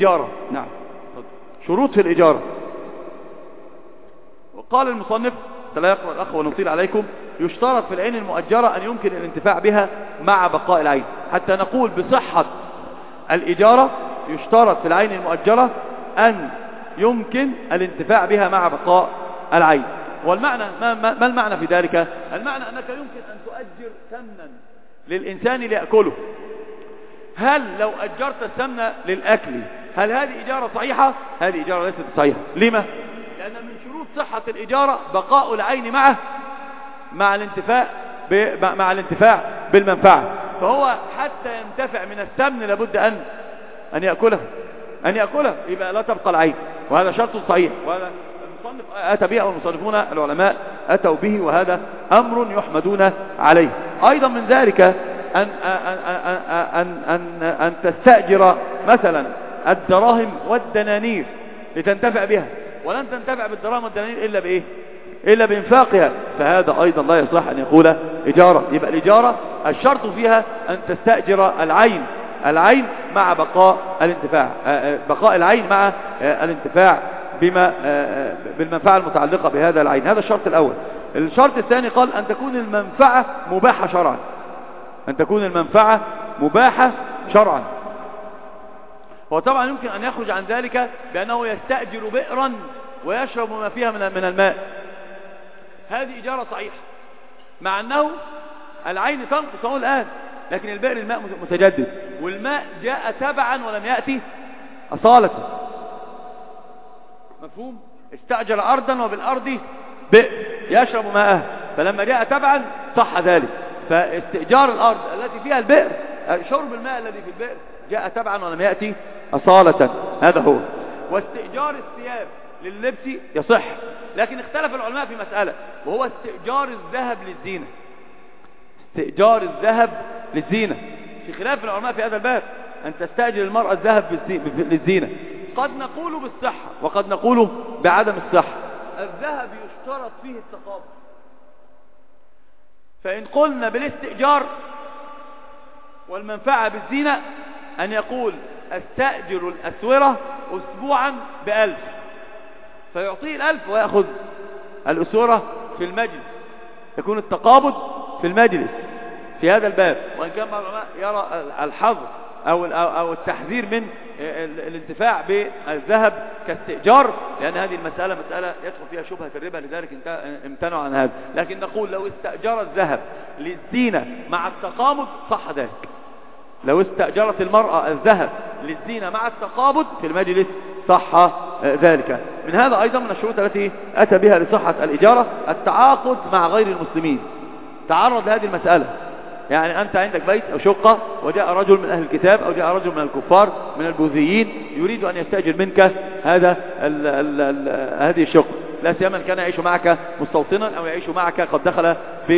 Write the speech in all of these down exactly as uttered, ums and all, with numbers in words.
الإجارة. نعم. شروط في الإجارة. وقال المصنف لا يقرأ الأخ ونطيل عليكم: يشترط في العين المؤجرة أن يمكن الانتفاع بها مع بقاء العين. حتى نقول بصحة الإجارة يشترط في العين المؤجرة أن يمكن الانتفاع بها مع بقاء العين. والمعنى ما, ما, ما المعنى في ذلك؟ المعنى أنك يمكن أن تؤجر سمنا للإنسان ليأكله. هل لو أجرت السمن للأكل هل هذه إجارة صحيحة؟ هذه إجارة ليست صحيحة. لما؟ لأن من شروط صحة الإجارة بقاء العين معه مع الانتفاع مع الانتفاع بالمنفعة. فهو حتى ينتفع من السمن لابد أن أن يأكله أن يأكله يبقى لا تبقى العين، وهذا شرط صحيح، وهذا المصنف أتى به والمصنفون العلماء أتوا به، وهذا أمر يحمدون عليه. أيضا من ذلك أن أن أن أن أن تستأجر مثلا الدراهم والدنانير لتنتفع بها، ولن تنتفع بالدراهم والدنانير إلا بإيه؟ إلا بإنفاقها، فهذا أيضا لا يصح أن يقول إجارة. يبقى الإجارة الشرط فيها أن تستأجر العين العين مع بقاء الانتفاع، بقاء العين مع الانتفاع بما بالمنفعة المتعلقة بهذا العين. هذا الشرط الأول. الشرط الثاني قال أن تكون المنفعة مباحة شرعا، أن تكون المنفعة مباحة شرعا. وطبعا يمكن أن يخرج عن ذلك بأنه يستأجر بئرا ويشرب ما فيها من الماء. هذه إجارة صحيحة، مع أنه العين تنقص هو الآن، لكن البئر الماء متجدد، والماء جاء تبعا ولم يأتي أصالة. مفهوم؟ استأجر أرضا وبالأرض بئر يشرب ماءها، فلما جاء تبعا صح ذلك. فاستئجار الأرض التي فيها البئر، شرب الماء الذي في البئر جاء تبعا ولم يأتي أصالة، هذا هو. واستئجار الثياب لللبس يصح، لكن اختلف العلماء في مسألة، وهو استئجار الذهب للزينة. استئجار الذهب للزينة في خلاف العلماء في هذا الباب، أن تستأجر المرأة الذهب للزينة. قد نقول بالصحة وقد نقول بعدم الصحة. الذهب يشترط فيه التقابض، فإن قلنا بالاستئجار والمنفعة بالزينة أن يقول استأجر الأسورة أسبوعا بألف، فيعطيه الألف ويأخذ الأسورة في المجلس، يكون التقابض في المجلس في هذا الباب. وإن كان بعض العلماء يرى الحظر أو أو التحذير من الانتفاع بالذهب كاستئجار، لأن هذه المسألة مسألة يدخل فيها شبهة الربا، لذلك امتنعوا عن هذا. لكن نقول لو استأجر الذهب للزينة مع التقابض صح ذلك. لو استأجرت المرأة الذهب للزينة مع التقابض في المجلس صح ذلك. من هذا أيضا من الشروط التي أتى بها لصحة الإجارة التعاقد مع غير المسلمين. تعرض لهذه المسألة، يعني أنت عندك بيت أو شقة وجاء رجل من أهل الكتاب أو جاء رجل من الكفار من البوذيين يريد أن يستأجر منك هذا ال ال ال هذه الشقة، لا سيما كان يعيش معك مستوطنا أو يعيش معك قد دخل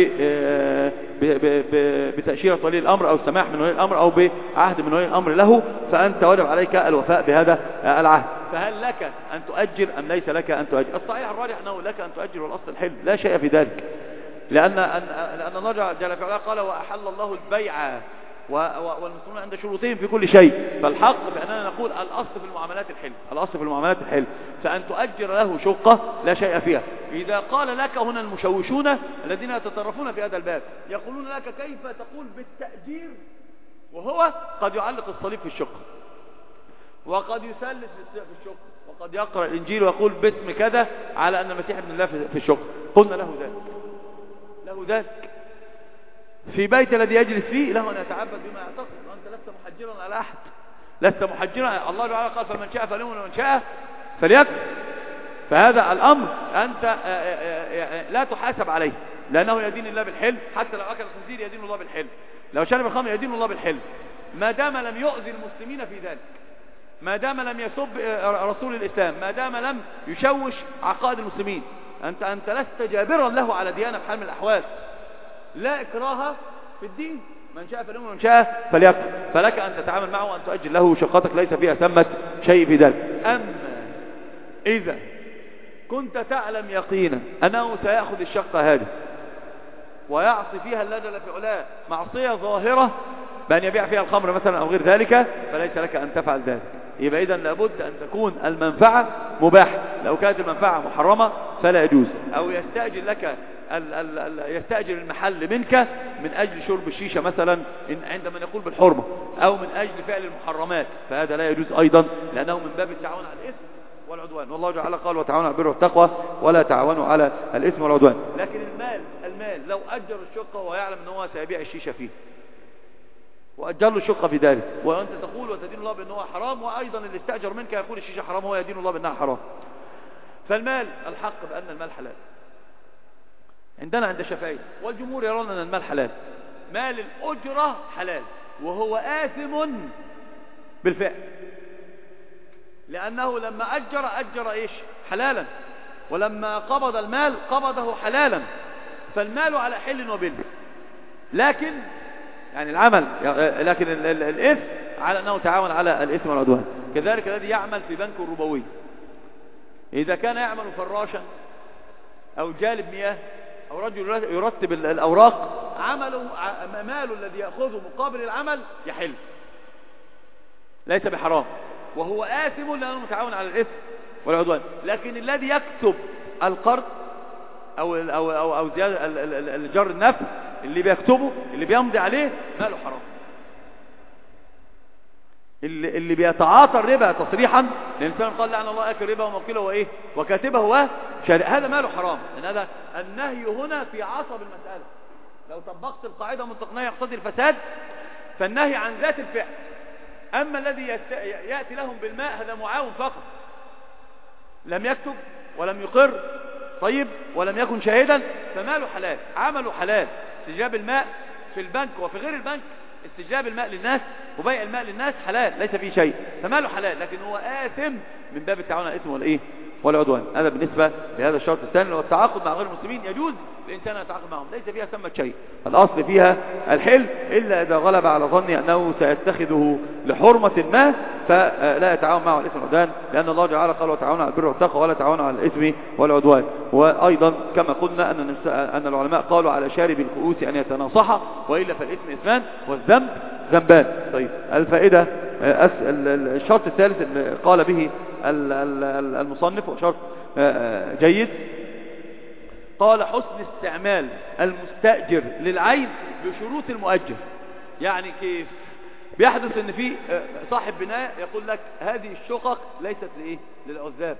بتأشيرة ولي الأمر أو السماح من ولي الأمر أو بعهد من ولي الأمر له، فأنت وجب عليك الوفاء بهذا العهد. فهل لك أن تؤجر أم ليس لك أن تؤجر؟ الصحيح الراجح أنه لك أن تؤجر، والأصل الحل، لا شيء في ذلك. لأن لأن الله جل في علاه قال وأحل الله البيع والمسلمون عند شروطهم في كل شيء. فالحق بأننا نقول الأصل في المعاملات الحل، الأصل في المعاملات الحل. فأن تؤجر له شقة لا شيء فيها. إذا قال لك هنا المشوشون الذين يتطرفون في هذا الباب يقولون لك كيف تقول بالتأجير وهو قد يعلق الصليب في الشقة وقد يسلس في الشقة وقد يقرأ الإنجيل ويقول باسم كذا على أن المسيح ابن الله في الشقة. قلنا له ذلك له ذلك في بيت الذي يجلس فيه له أن يتعبد بما يعتقد، وأنت لست محجرا على أحد، لست محجرا. الله تعالى قال فمن شاء فليؤمن ومن شاء فليكفر. فهذا الأمر أنت لا تحاسب عليه، لأنه يدين الله بالحل. حتى لو أكل الخنزير يدين الله بالحل، لو شرب الخمر يدين الله بالحل، ما دام لم يؤذي المسلمين في ذلك، ما دام لم يسب رسول الإسلام، ما دام لم يشوش عقائد المسلمين. أنت أنت لست جابرا له على ديانة بحال من الأحوال. لا إكراه في الدين، من شاء فليؤمن ومن شاء فليكفر. فلك أن تتعامل معه وأن تؤجل له شقتك، ليس فيها ثمة شيء في ذلك. أما إذا كنت تعلم يقينا أنه سيأخذ الشقة هذه ويعصي فيها الله جل في علاه معصية ظاهرة بأن يبيع فيها الخمر مثلا أو غير ذلك، فليس لك أن تفعل ذلك. يبقى إذن لابد أن تكون المنفعة مباحة. لو كانت المنفعة محرمة فلا يجوز. أو يستأجر لك ال ال ال يستأجر المحل منك من أجل شرب الشيشة مثلا عندما نقول بالحرمة، أو من أجل فعل المحرمات، فهذا لا يجوز أيضا، لأنه من باب التعاون على الإثم والعدوان. والله تعالى قال وتعاونوا على البر والتقوى ولا تعاونوا على الإثم والعدوان. لكن المال المال لو أجر الشقة ويعلم أنه هو سيبيع الشيشة فيه وأجر له الشقة في داره، وأنت تقول وتدين الله بأنه حرام، وأيضا اللي استأجر منك يقول الشيشة حرام هو يدين الله بأنها حرام. فالمال الحق بأن المال حلال عندنا عند الشافعية، والجمهور يرون أن المال حلال. مال الأجرة حلال وهو آثم بالفعل، لأنه لما أجر أجر إيش حلالا، ولما قبض المال قبضه حلالا، فالمال على حل وبل، لكن يعني العمل لكن الإثم على أنه تعاون على الإثم والعدوان. كذلك الذي يعمل في بنك الربوي إذا كان يعمل فراشا أو جالب مياه أو رجل يرتب الأوراق، عمله ماله الذي يأخذه مقابل العمل يحل، ليس بحرام، وهو آثم لأنه متعاون على الإثم والعدوان. لكن الذي يكتب القرض أو أو أو, أو زيادة الجر النفع اللي بيكتبه اللي بيمضي عليه ماله حرام. اللي, اللي بيتعاطى الربا تصريحا، الإنسان قال لعن الله آكل ربا وموكله وإيه وكاتبه وشارع، هذا ماله حرام. لأن هذا النهي هنا في عصب المسألة. لو طبقت القاعدة المطلقة يقتضي الفساد، فالنهي عن ذات الفعل. أما الذي يأتي لهم بالماء هذا معاون فقط، لم يكتب ولم يقر طيب ولم يكن شاهدا، فماله حلال، عمله حلال. استجلاب الماء في البنك وفي غير البنك، استجلاب الماء للناس وبيع الماء للناس حلال، ليس فيه شيء، فماله حلال، لكن هو آثم من باب التعاون على الإثم والإيه والعدوان. هذا بالنسبة لهذا الشرط الثاني. لو التعاقد مع غير المسلمين يجوز الإنسان أن يتعاقد معهم، ليس فيها ثمة شيء، الأصل فيها الحل، إلا إذا غلب على ظني أنه سيتخذه لحرمة ما فلا يتعاون معه الإثم والعدوان، لأن الله تعالى قال وتعاونوا على البر والتقوى ولا تعاونوا على الإثم والعدوان. وأيضا كما قلنا أن أن العلماء قالوا على شارب الكؤوس أن يتناصح، وإلا فالإثم إثمان والذنب ذنبان. طيب الفائدة الشرط الثالث اللي قال به المصنف وشرط جيد، قال حسن استعمال المستأجر للعين بشروط المؤجر. يعني كيف بيحدث ان في صاحب بناء يقول لك هذه الشقق ليست لايه للعزاب،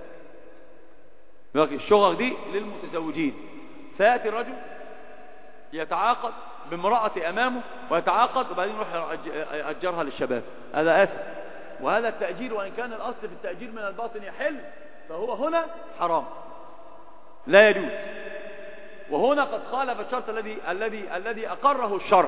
الشقق دي للمتزوجين، فيأتي الرجل يتعاقد بامرأة امامه ويتعاقد وبعدين يروح يأجرها للشباب، هذا آثم. وهذا التأجير وإن كان الأصل في التأجير من الباطن يحل، فهو هنا حرام لا يجوز. وهنا قد خالف الشرط الذي الذي الذي أقره الشرع،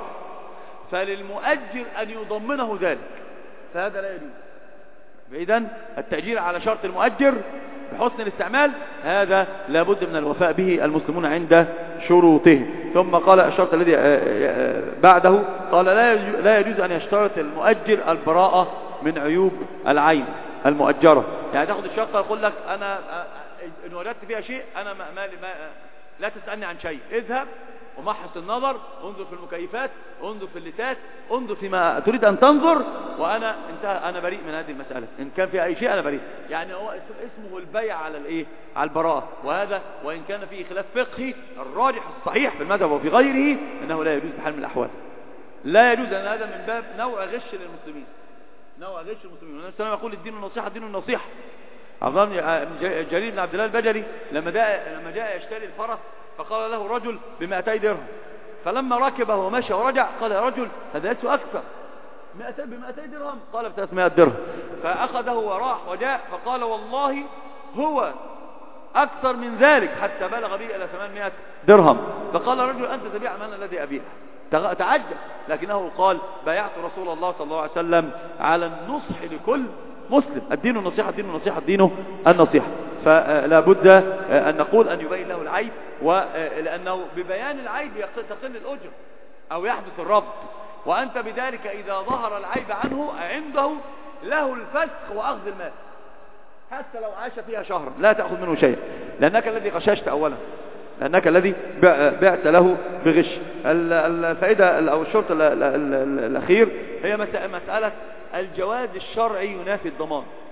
فللمؤجر أن يضمنه ذلك، فهذا لا يجوز. فإذن التأجير على شرط المؤجر بحسن الاستعمال هذا لابد من الوفاء به المسلمون عند شروطه. ثم قال الشرط الذي بعده قال لا يجوز أن يشترط المؤجر البراءة من عيوب العين المؤجرة. يعني تأخذ الشقة يقول لك أنا إن وجدت فيها شيء أنا ما ما لا تسألني عن شيء، اذهب ومحص النظر، انظر في المكيفات، انظر في اللتات، انظر فيما تريد أن تنظر، وأنا انتهى، أنا بريء من هذه المسألة، إن كان فيها أي شيء أنا بريء. يعني هو اسمه البيع على الإيه على البراءة. وهذا وإن كان فيه خلاف فقهي، الراجح الصحيح في المذهب وفي غيره أنه لا يجوز بحال من الأحوال، لا يجوز، أن هذا من باب نوع غش للمسلمين، نوع غش للمسلمين. والنبي صلى الله عليه وسلم يقول الدين النصيحة، الدين النصيحة. عبد الله بن جرير بن عبد الله البجلي لما جاء لما جاء يشتري الفرس فقال له رجل بمئتي درهم، فلما ركبه ومشى ورجع قال يا رجل هذا يسوى أكثر، بمئتي درهم، قال بثلاثمائة درهم. فأخذه وراح وجاء فقال والله هو أكثر من ذلك حتى بلغ به إلى ثمانمائة درهم. فقال رجل أنت تبيع من الذي أبيع؟ تعجب، لكنه قال بايعت رسول الله صلى الله عليه وسلم على النصح لكل مسلم، الدين النصيحة، الدين النصيحة، الدين النصيحة. فلا بد أن نقول أن يبين له العيب، ولأنه ببيان العيب تقل الأجر أو يحدث الرفض، وأنت بذلك إذا ظهر العيب عنه عنده له الفسخ وأخذ المال حتى لو عاش فيها شهرا لا تأخذ منه شيء، لأنك الذي غششت أولا، لأنك الذي بعت له بغش. الفائدة أو الشرط الأخير هي مسألة الجواز الشرعي ينافي الضمان.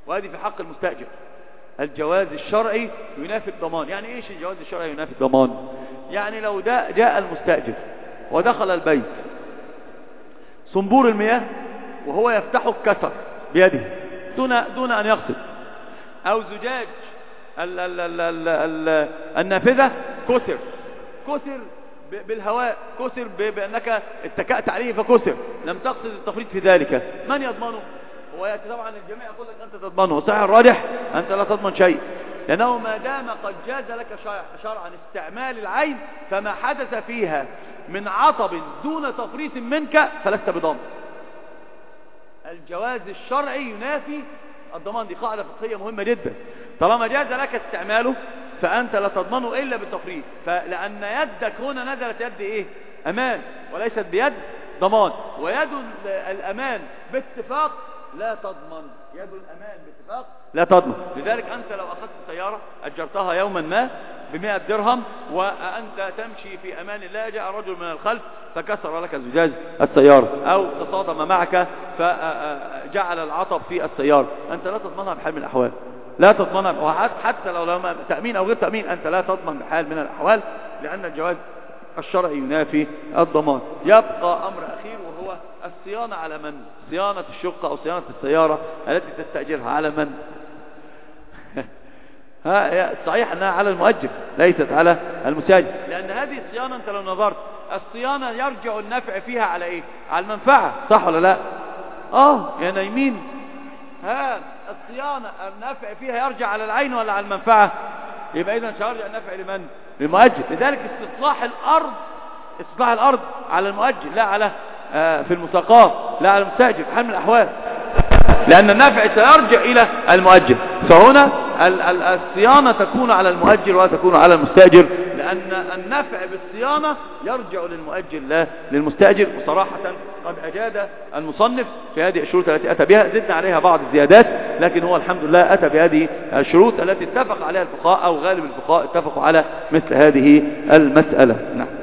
وهذه في حق المستأجر. الجواز الشرعي ينافي الضمان. يعني ايش الجواز الشرعي ينافي الضمان؟ يعني لو ده جاء المستأجر ودخل البيت صنبور المياه وهو يفتحه كسر بيده دون دون ان يقصد، او زجاج ال ال ال ال ال النافذة كسر كسر بالهواء، كسر بانك اتكأت عليه فكسر، لم تقصد التفريط في ذلك، من يضمنه؟ هو يأتي طبعا الجميع يقول لك انت تضمنه، صحيح الراجح انت لا تضمن شيء، لانه ما دام قد جاز لك شرعا استعمال العين فما حدث فيها من عطب دون تفريط منك فلست بضامن. الجواز الشرعي ينافي الضمان، دي قاعدة فقهية مهمة جدا. طالما جاز لك استعماله فأنت لا تضمنه إلا بالتفريط، فلأن يدك هنا نزلت يد إيه؟ أمان، وليست بيد ضمان. ويد الأمان باتفاق لا تضمن، يد الأمان باتفاق لا تضمن. لذلك أنت لو أخذت سيارة أجرتها يوما ما بمئة درهم وأنت تمشي في أمان الله، جاء رجل من الخلف فكسر لك زجاج السيارة أو تصادم معك فجعل العطب في السيارة، أنت لا تضمنها بحال من الأحوال، لا تضمنها، حتى لو لو تأمين أو غير تأمين أنت لا تضمن بحال من الأحوال، لأن الجواز الشرعي ينافي الضمان. يبقى أمر أخير وهو الصيانة. على من؟ صيانة الشقة أو صيانة السيارة التي تستأجرها على من؟ ها صحيح أنها على المؤجر ليست على المستأجر، لأن هذه الصيانة أنت لو نظرت الصيانة يرجع النفع فيها على إيه؟ على المنفعة، صح ولا لا؟ آه يا نايمين، ها الصيانة النفع فيها يرجع على العين ولا على المنفعة؟ يبقى إذا سيرجع النفع لمن؟ للمؤجر. لذلك استصلاح الأرض استصلاح الأرض على المؤجر لا على آه في المساقات، لا على المستأجر في حال من الأحوال، لأن النفع سيرجع إلى المؤجر. فهنا الصيانة تكون على المؤجر ولا تكون على المستأجر، لأن النفع بالصيانة يرجع للمؤجر لا للمستأجر. وصراحة قد أجاد المصنف في هذه الشروط التي أتى بها، زدنا عليها بعض الزيادات، لكن هو الحمد لله أتى بهذه الشروط التي اتفق عليها الفقهاء أو غالب الفقهاء اتفقوا على مثل هذه المسألة. نعم.